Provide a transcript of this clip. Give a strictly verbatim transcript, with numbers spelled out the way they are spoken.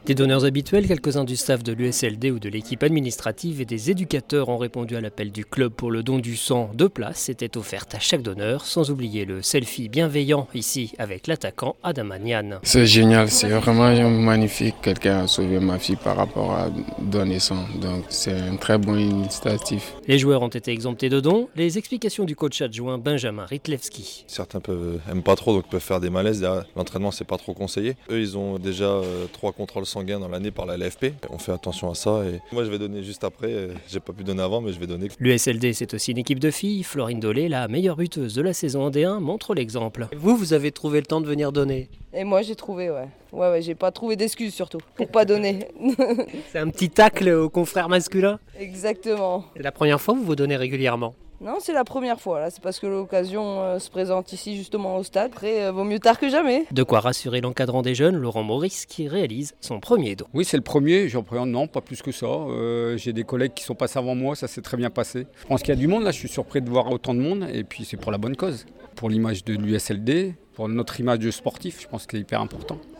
Des donneurs habituels, quelques-uns du staff de l'U S L D ou de l'équipe administrative et des éducateurs ont répondu à l'appel du club pour le don du sang. Deux places étaient offertes à chaque donneur, sans oublier le selfie bienveillant ici avec l'attaquant Adam Agnan. C'est génial, c'est vraiment magnifique. Quelqu'un a sauvé ma fille par rapport à donner sang, donc c'est une très bonne initiative. Les joueurs ont été exemptés de dons. Les explications du coach adjoint Benjamin Rytlewski. Certains peuvent, aiment pas trop, donc peuvent faire des malaises. L'entraînement, c'est pas trop conseillé. Eux, ils ont déjà euh, trois contrôles sanguins dans l'année par la L F P. On fait attention à ça. Et moi, je vais donner juste après. J'ai pas pu donner avant, mais je vais donner. L'U S L D, c'est aussi une équipe de filles. Florine Dolé, la meilleure buteuse de la saison en D un, montre l'exemple. Vous, vous avez trouvé le temps de venir donner? Et moi, j'ai trouvé, ouais. Ouais, ouais, j'ai pas trouvé d'excuses surtout pour pas donner. C'est un petit tacle aux confrères masculins? Exactement. C'est la première fois que vous vous donnez régulièrement? Non, c'est la première fois, là. C'est parce que l'occasion euh, se présente ici, justement, au stade. Après, euh, vaut mieux tard que jamais. De quoi rassurer l'encadrant des jeunes, Laurent Maurice, qui réalise son premier don. Oui, c'est le premier. J'en prends non, pas plus que ça. Euh, j'ai des collègues qui sont passés avant moi, ça s'est très bien passé. Je pense qu'il y a du monde, là. Je suis surpris de voir autant de monde. Et puis, c'est pour la bonne cause. Pour l'image de l'U S L D, pour notre image de sportif, je pense que c'est hyper important.